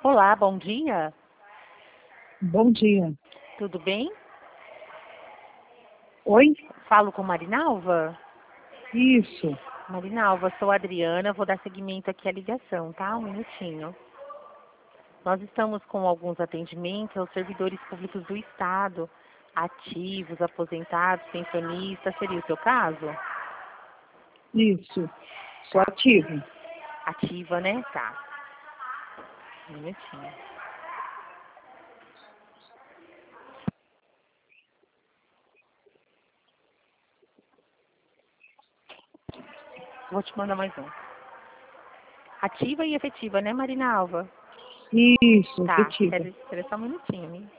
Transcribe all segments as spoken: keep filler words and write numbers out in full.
Olá, bom dia. Bom dia. Tudo bem? Oi? Falo com Marinalva? Isso. Marinalva, sou a Adriana, vou dar seguimento aqui à ligação, tá? Um minutinho. Nós estamos com alguns atendimentos aos servidores públicos do Estado, ativos, aposentados, pensionistas. Seria o seu caso? Isso. Sou Tá. ativo. Ativa, né? Tá. Um minutinho. Vou te mandar mais um. Ativa e efetiva, né, Marinalva? Isso, Tá. efetiva. Espera espera só um minutinho, hein?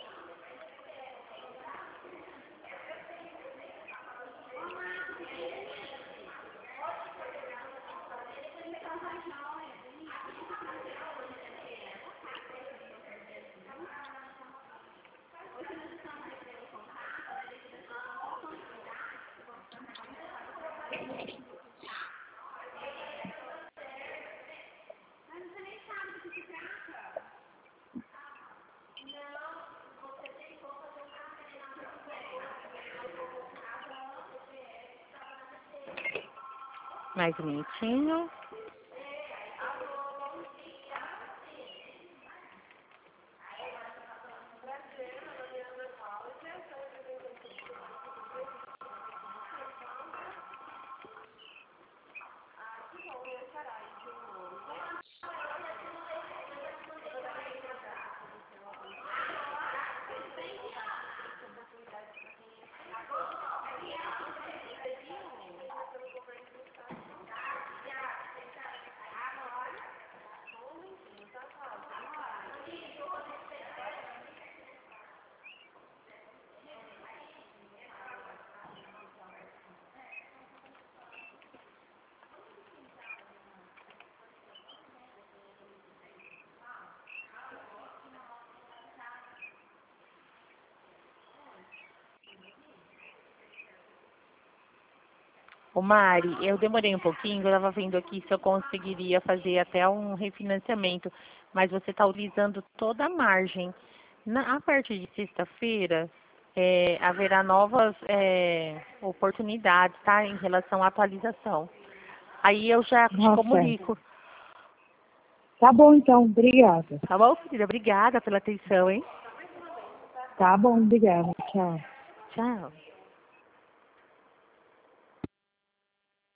Mais um minutinho. Ô Mari, eu demorei um pouquinho, eu estava vendo aqui se eu conseguiria fazer até um refinanciamento, mas você está utilizando toda a margem. Na, a partir de sexta-feira, é, haverá novas é, oportunidades, tá? Em relação à atualização. Aí eu já te Ah, certo. comunico. Tá bom, então. Obrigada. Tá bom, querida? Obrigada pela atenção, hein? Tá bom, obrigada. Tchau. Tchau.